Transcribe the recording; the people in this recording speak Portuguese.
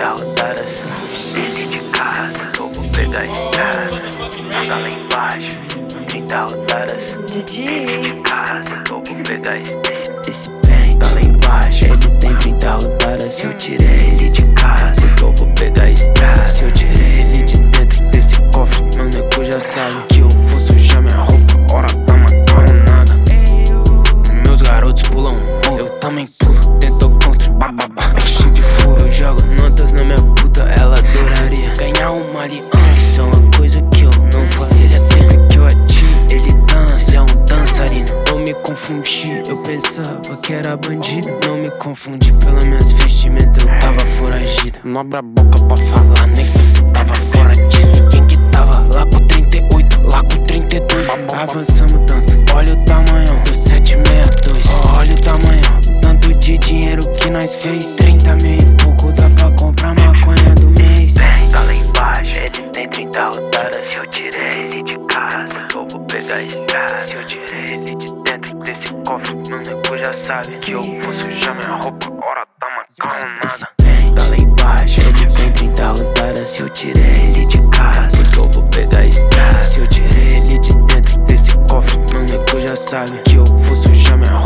30 rodadas. Desci de casa, eu vou pegar a estrada. Tá lá embaixo, 30 rodadas. Desci de casa, eu vou pegar esse bem. Tá lá embaixo, ele tem 30 rodadas. Se eu tirei ele de casa, eu vou pegar a estrada. Se eu tirei ele de dentro desse cofre, meu nego já sabe que eu vou sujar minha roupa. Hora da macarronada. Meus garotos pulam morro, eu também pulo. Tentou contra, bababá, é cheio de furo. Eu jogo notas na minha puta, ela adoraria ganhar uma aliança. Isso é uma coisa que eu não fazia. Sempre que eu atiro, ele dança, é um dançarino. Não me confundi, eu pensava que era bandido. Não me confundi pelas minhas vestimentas, eu tava foragido. Não abra a boca pra falar, nem que você tava fora disso. Quem que tava lá com 38, lá com 32? Avançamos tanto, olha o tamanho do 762. Olha o tamanho, tanto de dinheiro que nós fez. 30 mil e pouco dá pra comprar maconha do mês. Tá lá embaixo, ele tem 30 rodadas. Se eu tirei ele de casa, eu vou pegar a estrada. Se eu tirei ele de dentro desse cofre, meu nego já sabe que eu vou sujar minha roupa. Hora da macarronada. Tá lá embaixo, ele tem 30 rodadas. Se eu tirei ele de casa, eu vou pegar a estrada. Se eu tirei ele de dentro desse cofre, meu nego já sabe que eu vou sujar minha roupa.